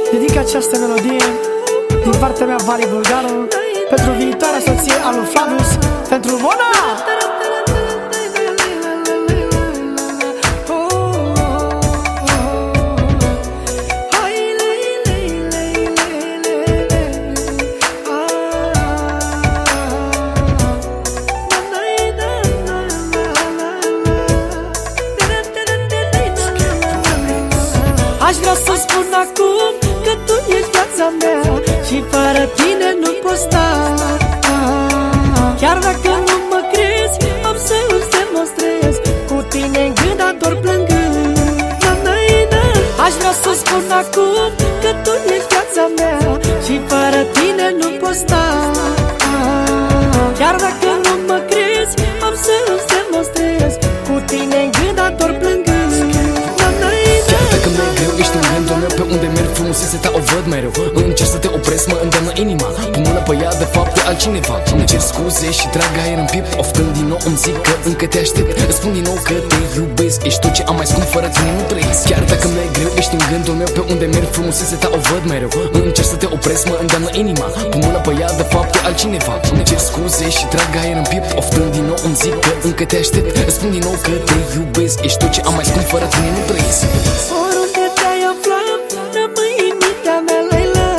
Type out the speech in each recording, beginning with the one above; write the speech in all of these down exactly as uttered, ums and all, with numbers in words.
Dedic această melodie din partea mea, Vali Bulgaru, pentru viitoarea soție a lui Flavius, pentru Mona! Aș vrea să spun acum că tu ești viața mea și fără tine nu pot sta. Chiar dacă nu mă crezi, am să îți demonstrez, cu tine în gând ador plângând. Aș vrea să spun acum că tu ești viața mea și fără tine nu pot sta. Chiar dacă nu mă crezi, am să îți demonstrez, cu tine în gând ador plângând. Dacă mi-e greu, ești în gândul meu, pe unde merg frumusețe ta o văd mereu. Încerc să te opresc, mă îndeamnă inima, pun mână pe ea, de fapt e altcineva. Îmi cer scuze și trag aer în piept, oftând din nou îmi zic că încă te aștept. Îți spun din nou că te iubesc, ești tot ce am mai scump, fără tine nu trăiesc. Chiar dacă mi-e greu, ești în gândul meu, pe unde merg frumusețe ta o văd mereu. Încerc să te opresc, mă îndeamnă inima, pun mână pe ea, de fapt e altcineva. Îmi cer scuze și trag aer în piept, oftând din nou îmi zic că încă te aștept. Îți spun din nou că te iubesc, ești tot ce am mai scump, fără tine nu trăiesc. Oriunde te-ai aflat, rămâi în mintea mea, Leila.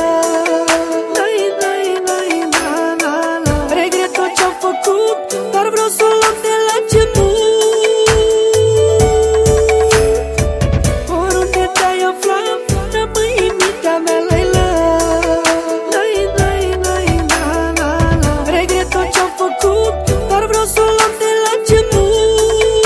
Regret tot ce-am făcut, dar vreau să o luăm de la început. Oriunde te-ai aflat, rămâi în mintea mea, Leila. Regret tot ce-am făcut, dar vreau să o luăm de la început.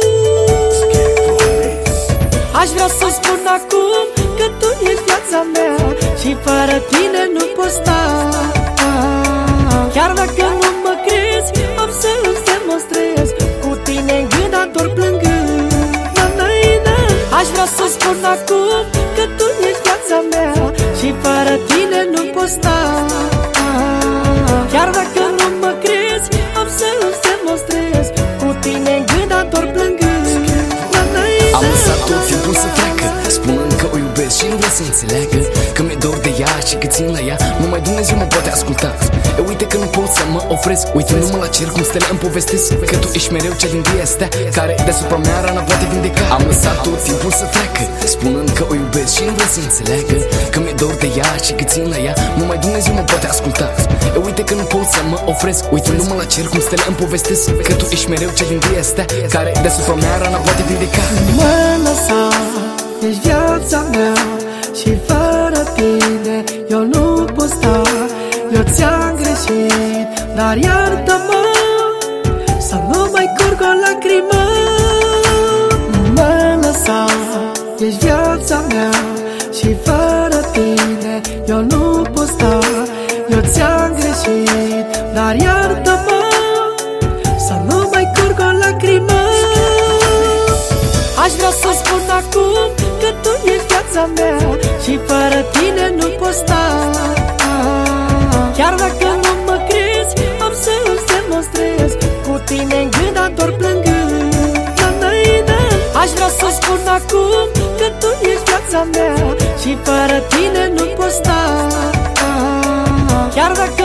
Aș vrea să spun acum că tu ești viața mea și fără tine nu pot sta. Chiar dacă nu mă crezi, am să îți demonstrez, cu tine în gând ador plângând. Aș vrea să spun acum că tu ești viața mea și fără tine nu pot sta. Chiar dacă nu mă crezi, am să îți demonstrez, cu tine în gând ador plângând. Am lăsat tot timpul să treacă, spunând că o iubesc și nu vrea să înțeleagă că mi-e dor de ea și că țin la ea, numai Dumnezeu mă poate asculta. E, uite că nu pot să mă opresc, uitându-mă la cer cum stele îmi povestesc că tu ești mereu cea din tâia stea, care deasupra mea rana poate vindeca. Am lăsat tot timpul să treacă, spunând că o iubesc și nu vrea să înțeleagă că mi-e dor de ea și că țin la ea, numai Dumnezeu mă poate asculta. E, uite că nu pot să mă opresc, uitându-mă la cer cum stele îmi povestesc că tu ești mereu cea din tâia stea, care deasupra mea rana poate vindeca. Mă lăsa, ești viața mea și fără tine eu nu pot sta. Eu ți-am greșit, dar iartă-mă, să nu mai curg o lacrimă. Mă lăsa, ești viața mea și fără tine eu nu pot sta. Eu ți-am greșit, dar iartă-mă, să nu mai curg o lacrimă. Aș vrea să spun acum că tu ești viața mea și fără tine nu pot sta. Chiar dacă nu mă crezi, am să îți demonstrez, cu tine în gând ador plângând. Aș vrea să spun acum că tu ești viața mea și fără tine nu pot sta. Chiar dacă